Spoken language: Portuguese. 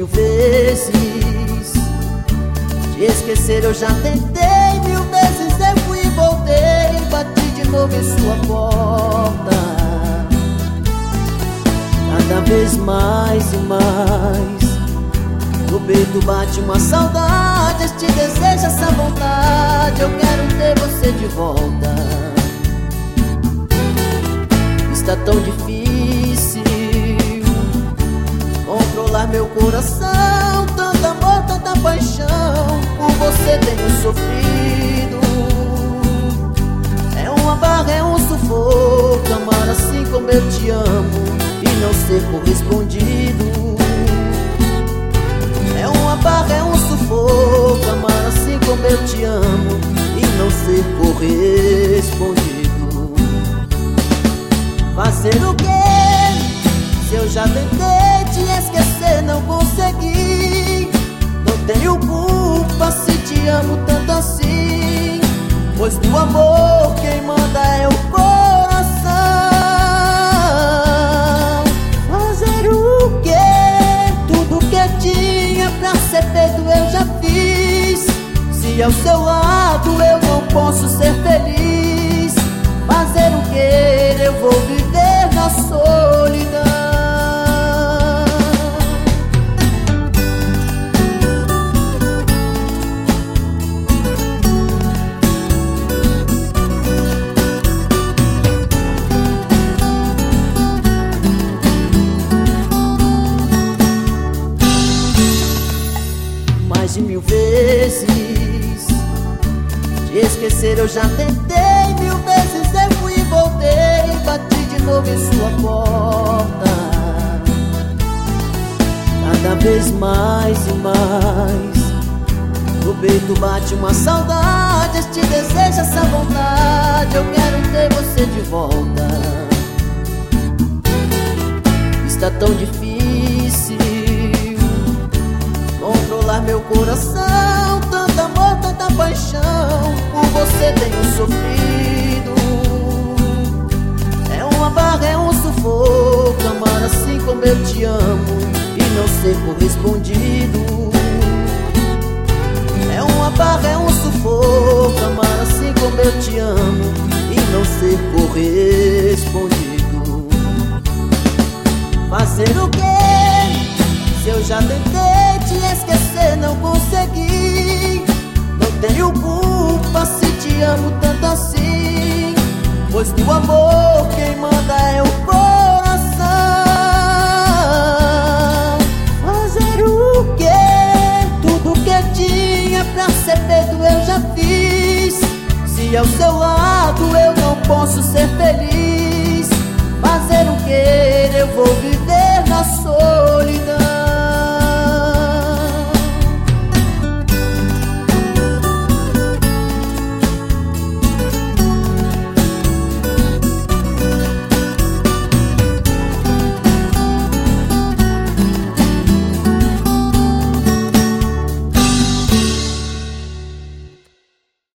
1000 vezes. Te esquecer eu já tentei 1000 vezes. Eu fui e voltei, bati de novo em sua porta. Cada vez mais e mais no peito bate uma saudade, este desejo, essa vontade. Eu quero ter você de volta. Está tão difícil controlar meu coração. Tanto amor, tanta paixão, por você tenho sofrido. É uma barra, é um sufoco, amar assim como eu te amo e não ser correspondido. É uma barra, é um sufoco, amar assim como eu te amo e não ser correspondido. Fazer o quê? Se eu já tentei te esquecer, não consegui. Não tenho culpa se te amo tanto assim, pois do amor quem manda é o coração. Fazer o quê? Tudo que eu tinha pra ser feito eu já fiz. Se ao seu lado eu não posso ser feliz, fazer o quê? Eu vou viver na solidão. Mais de 1000 vezes te esquecer eu já tentei 1000 vezes. Eu fui e voltei, bati de novo em sua porta. Cada vez mais e mais no peito bate uma saudade, este desejo, essa vontade. Eu quero ter você de volta. Está tão difícil controlar meu coração. Tanto amor, tanta paixão, por você tenho sofrido. É uma barra, é um sufoco, amar assim como eu te amo e não ser correspondido. É uma barra, é um sufoco, amar assim como eu te amo e não ser correspondido. Fazer o quê? Se eu já tentei te esquecer, não consegui. Não tenho culpa se te amo tanto assim, pois do amor quem manda